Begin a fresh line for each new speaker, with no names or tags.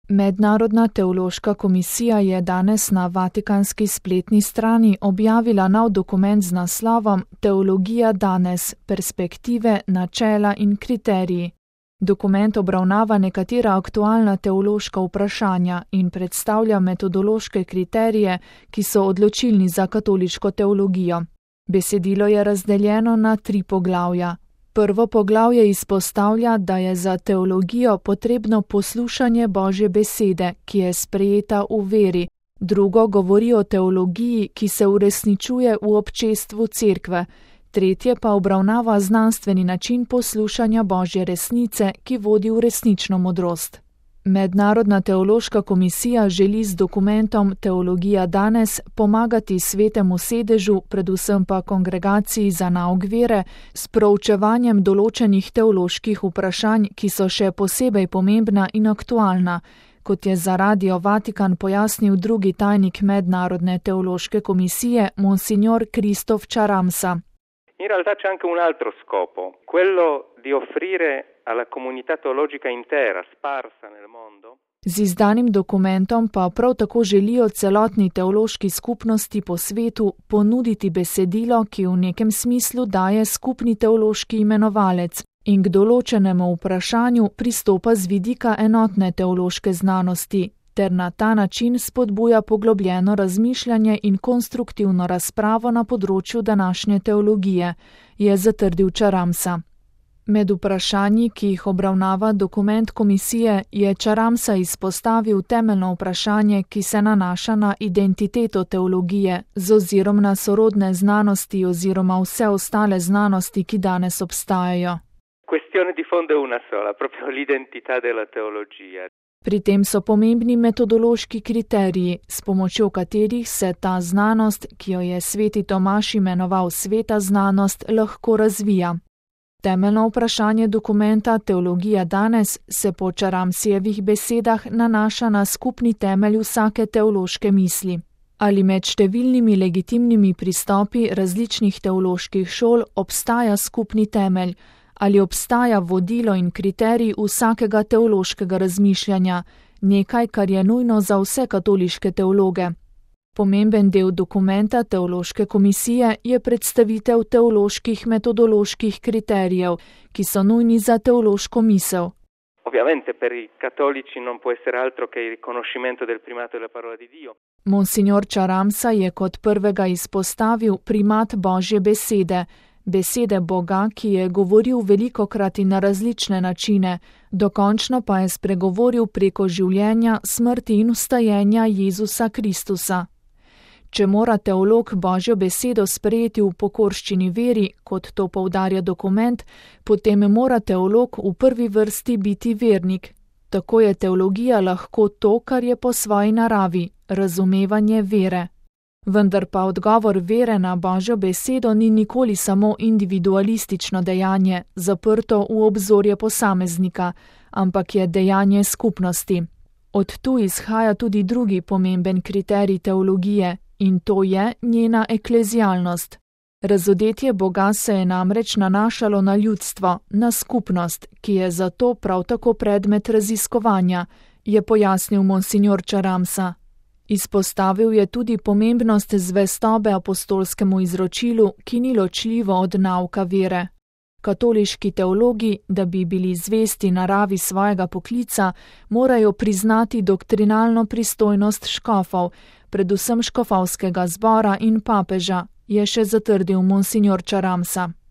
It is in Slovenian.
Mednarodna teološka komisija je danes na vatikanski spletni strani objavila nov dokument z naslovom Teologija danes, perspektive, načela in kriteriji. Dokument obravnava nekatera aktualna teološka vprašanja in predstavlja metodološke kriterije, ki so odločilni za katoliško teologijo. Besedilo je razdeljeno na 3 poglavja. Prvo poglavje izpostavlja, da je za teologijo potrebno poslušanje Božje besede, ki je sprejeta v veri. Drugo govori o teologiji, ki se uresničuje v občestvu cerkve. Tretje pa obravnava znanstveni način poslušanja Božje resnice, ki vodi v resnično modrost. Mednarodna teološka komisija želi z dokumentom Teologija danes pomagati Svetemu sedežu, predvsem pa Kongregaciji za nauk vere, s proučevanjem določenih teoloških vprašanj, ki so še posebej pomembna in aktualna, kot je za Radio Vatikan pojasnil drugi tajnik Mednarodne teološke komisije, monsignor Kristof Charamsa.
In realtà c'è anche un altro scopo, quello di offrire alla comunità teologica intera, sparsa nel mondo.
Z izdanim dokumentom pa prav tako želijo celotni teološki skupnosti po svetu ponuditi besedilo, ki v nekem smislu daje skupni teološki imenovalec in k določenemu vprašanju pristopa z vidika enotne teološke znanosti, ter na ta način spodbuja poglobljeno razmišljanje in konstruktivno razpravo na področju današnje teologije, je zatrdil Charamsa. Med vprašanji, ki jih obravnava dokument komisije, je Charamsa izpostavil temeljno vprašanje, ki se nanaša na identiteto teologije z ozirom na sorodne znanosti oziroma vse ostale znanosti, ki danes obstajajo.
Questione di fondo è una sola, proprio l'identità della teologia.
Pri tem so pomembni metodološki kriteriji, s pomočjo katerih se ta znanost, ki jo je sveti Tomaž imenoval sveta znanost, lahko razvija. Temeljno vprašanje dokumenta Teologija danes se po Charamsijevih besedah nanaša na skupni temelj vsake teološke misli. Ali med številnimi legitimnimi pristopi različnih teoloških šol obstaja skupni temelj, ali obstaja vodilo in kriterij vsakega teološkega razmišljanja, nekaj, kar je nujno za vse katoliške teologe. Pomemben del dokumenta teološke komisije je predstavitev teoloških metodoloških kriterijev, ki so nujni za teološko misel.
Ovviamente per i cattolici non può essere altro che il riconoscimento del primato della parola di Dio.
Monsignor Charamsa je kot prvega izpostavil primat Božje besede, besede Boga, ki je govoril velikokrat in na različne načine, dokončno pa je spregovoril preko življenja, smrti in vstajenja Jezusa Kristusa. Če mora teolog Božjo besedo sprejeti v pokorščini veri, kot to poudarja dokument, potem mora teolog v prvi vrsti biti vernik. Tako je teologija lahko to, kar je po svoji naravi, razumevanje vere. Vendar pa odgovor vere na Božjo besedo ni nikoli samo individualistično dejanje, zaprto v obzorje posameznika, ampak je dejanje skupnosti. Od tu izhaja tudi drugi pomemben kriterij teologije, in to je njena eklezialnost. Razodetje Boga se je namreč nanašalo na ljudstvo, na skupnost, ki je zato prav tako predmet raziskovanja, je pojasnil monsignor Charamsa. Izpostavil je tudi pomembnost zvestobe apostolskemu izročilu, ki ni ločljivo od nauka vere. Katoliški teologi, da bi bili zvesti naravi svojega poklica, morajo priznati doktrinalno pristojnost škofov, predvsem škofovskega zbora in papeža, je še zatrdil monsignor Charamsa.